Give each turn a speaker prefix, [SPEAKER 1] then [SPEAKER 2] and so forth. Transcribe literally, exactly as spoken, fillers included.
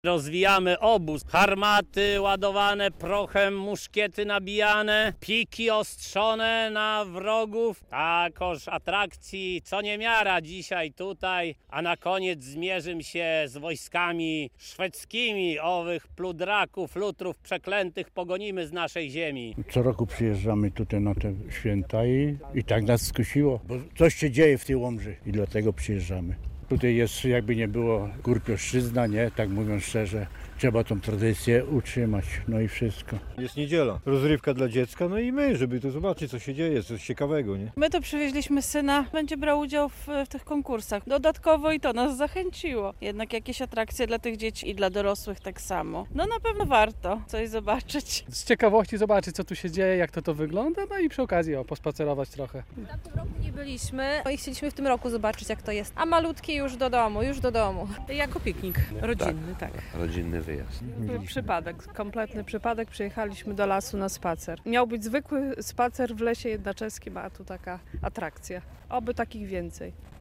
[SPEAKER 1] Rozwijamy obóz, harmaty ładowane prochem, muszkiety nabijane, piki ostrzone na wrogów. Takoż atrakcji co niemiara dzisiaj tutaj, a na koniec zmierzym się z wojskami szwedzkimi. Owych pludraków, lutrów przeklętych pogonimy z naszej ziemi.
[SPEAKER 2] Co roku przyjeżdżamy tutaj na te święta i, i tak nas skusiło, bo coś się dzieje w tej Łomży i dlatego przyjeżdżamy. Tutaj jest, jakby nie było, kurpioszczyzna, nie? Tak mówiąc szczerze, trzeba tą tradycję utrzymać, no i wszystko.
[SPEAKER 3] Jest niedziela, rozrywka dla dziecka, no i my, żeby tu zobaczyć, co się dzieje, coś ciekawego, nie?
[SPEAKER 4] My to przywieźliśmy syna, będzie brał udział w, w tych konkursach. Dodatkowo i to nas zachęciło. Jednak jakieś atrakcje dla tych dzieci i dla dorosłych tak samo. No na pewno warto coś zobaczyć.
[SPEAKER 5] Z ciekawości zobaczyć, co tu się dzieje, jak to to wygląda, no i przy okazji o, pospacerować trochę.
[SPEAKER 6] W tamtym roku nie byliśmy i chcieliśmy w tym roku zobaczyć, jak to jest. A malutki już do domu, już do domu.
[SPEAKER 7] Jako piknik rodzinny, tak. tak.
[SPEAKER 8] Rodzinny wyjazd.
[SPEAKER 7] Przypadek, kompletny przypadek. Przyjechaliśmy do lasu na spacer. Miał być zwykły spacer w lesie jednaczeskim, a tu taka atrakcja. Oby takich więcej.